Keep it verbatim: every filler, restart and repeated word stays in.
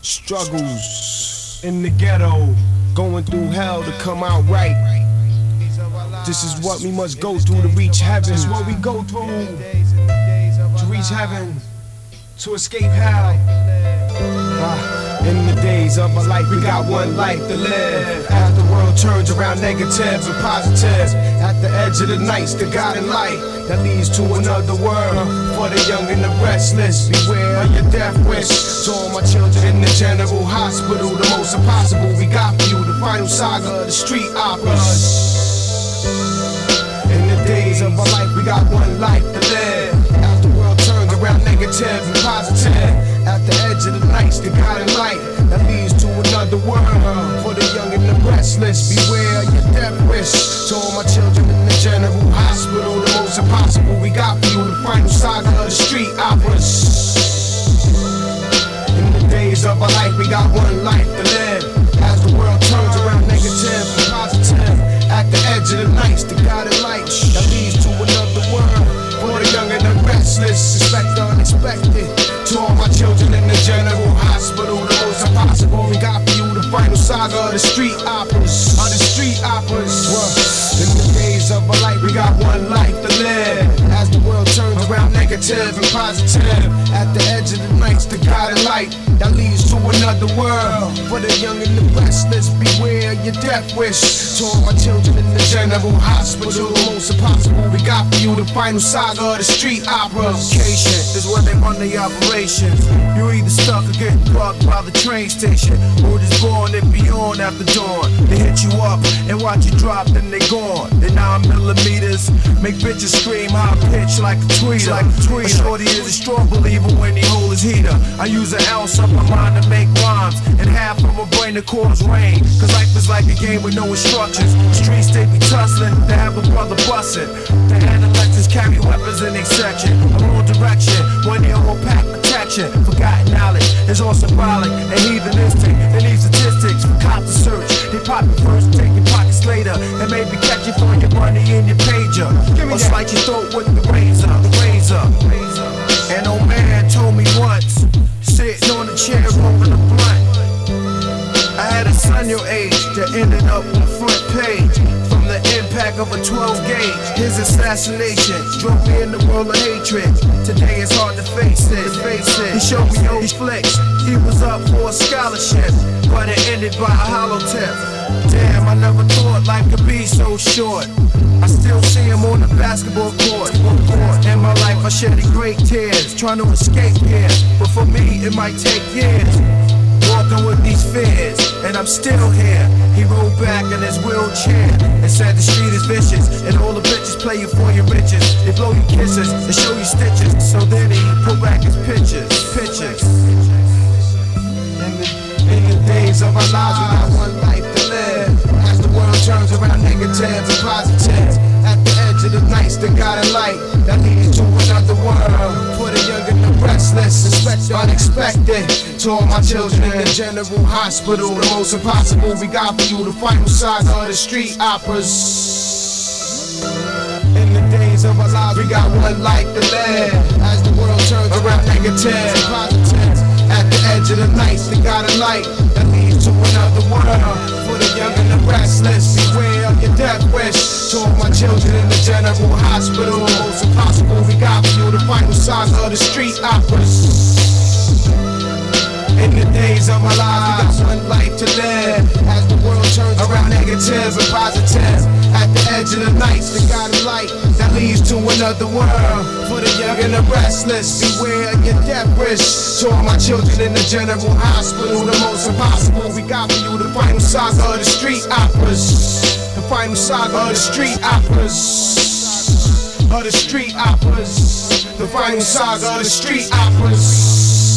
Struggles in the ghetto, going through hell to come out right. This is what we must go through to reach heaven. This is what we go through to reach heaven, to escape hell. Ah, in the days of our life, we got one life to live. As the world turns around negative and positive, at the edge of the night's the guiding light that leads to another world. For the young and the restless, beware of your death wish. To all my children in the general hospital, the most impossible we got for you, the final saga of the street operas. In the days of our life, we got one life to live. As the world turns around negative and positive, at the edge of the night's the guiding light that leads to another world. For the young and the restless, beware of your death wish. To all my children in the general hospital, the most impossible we got for you, the final saga of the street operas. In the days of our life, we got one life to live. As the world turns around negative and positive, at the edge of the night's the guiding light that leads to another world. For the young and the restless, expect the unexpected. To all my children in the general hospital, the most impossible we got for you, the final saga of the street operas. Of the street operas. In the days of our life, we got one life to live. As the world turns around negative and positive, at the edge of the night's the guiding light that leads to another world. For the young and the restless, beware your death wish. To all my children in the general hospital, the most impossible we got for you, the final saga of the street operas. This is where they run the operations. You're either stuck or getting bugged by the train station. Word is born, it be on after dawn. They hit you up and watch you drop, then they gone. They nine millimeters, make bitches scream high pitch like a tweeter. Like a tweeter. Shorty is a strong believer when he hold his heater. I use an ounce of my mind to make rhymes, and half of my brain to cause rain. Cause life is like a game with no instructions. Streets they be tussling, they have a brother bustin'. The analectors carry weapons in their section. I'm on direction, when they all pack protection. Forgotten knowledge is all symbolic and heathenistic. They need statistics for cops to search. They pop it first, take your pockets later, and maybe catch you for your money in your pager. Or slice your throat with the razor, the razor. An old man told me once, sitting on the chair rolling a blunt, I had a son your age that ended up on the front page from the impact of a twelve gauge. His assassination drove me in the world of hatred. Today it's hard to face it. Face it. He showed me those flicks. He was up for a scholarship, but it ended by a hollow tip. Damn, I never thought life could be so short. I still see him on the basketball court. In my life I shed great tears, trying to escape here, but for me it might take years. Walking with these fears, and I'm still here. He rolled back in his wheelchair and said the street is vicious, and all the bitches play you for your riches. They blow you kisses, they show you stitches. So then he pulled back his pictures, pictures. In the, in the days of our lives, we got one life to live. As the world turns around negative and positive, at the edge of the night's the guiding light that leads to another world. For the young and the restless, expect the unexpected. To all my children in the general hospital, the most impossible we got for you, the final saga of the street operas. In the days of our lives, we got one life to live. As the world turns around negative and positive, at the edge of the night, the guiding light that leads to another world. For the young and the restless, beware of your death wish. To all my children in the general hospital, the most impossible we got for you, the final saga of the street operas. In the days of our lives, we got one life to live. As the world turns around negative and positive, at the edge of the night, the guiding light that leads to another world. For the young and the restless, beware of your death wish. To all my children in the general hospital, the most impossible we got for you, the final saga of the street operas. The final saga of the street operas. Of the street operas. The final saga of the street operas.